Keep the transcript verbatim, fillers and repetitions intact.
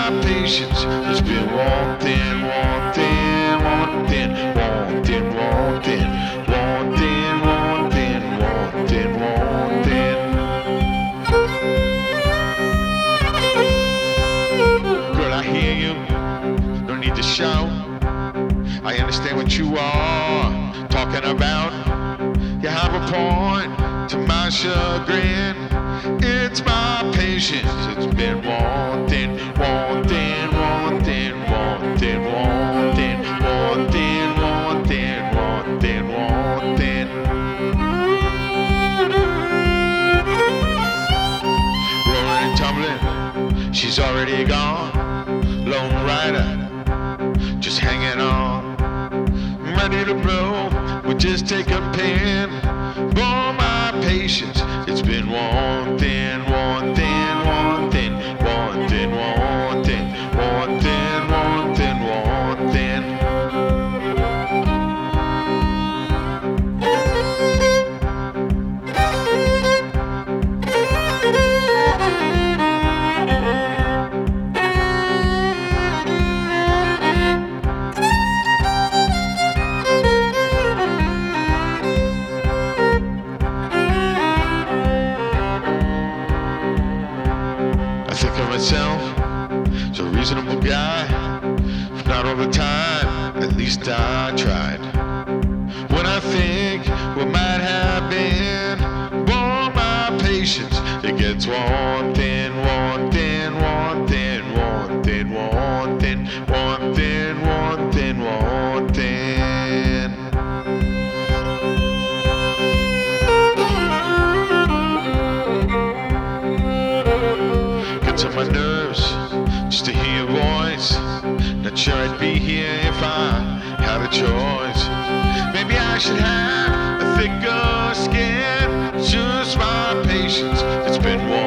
my patience. It's been wanting, wanting, wanting, wanting, wanting, wanting, wanting, wanting, wanting. Girl, I hear you. No need to shout. I understand what you are talking about. You have a point to my chagrin. It's my patience. It's been wanting, wanting, wanting, wanting, wanting, wanting, wanting, wanting, wanting. Rolling and tumbling, she's already gone. Lone rider, just hanging on, ready to blow. We'll just take a pen for my patience. It's been wanting, wanting, wanting, wanting, wanting, wanting, wanting, wanting. I think of myself as a reasonable guy, not all the time, at least I tried. When I think what might have been, for my patience, it gets wanting, wanting, wanting, wanting, wanting, wanting, wanting, wanting. Gets on my nerves just to hear your voice. Not sure I'd be here if I had a choice. Maybe I should have a thicker skin. Just my patience. It's been one.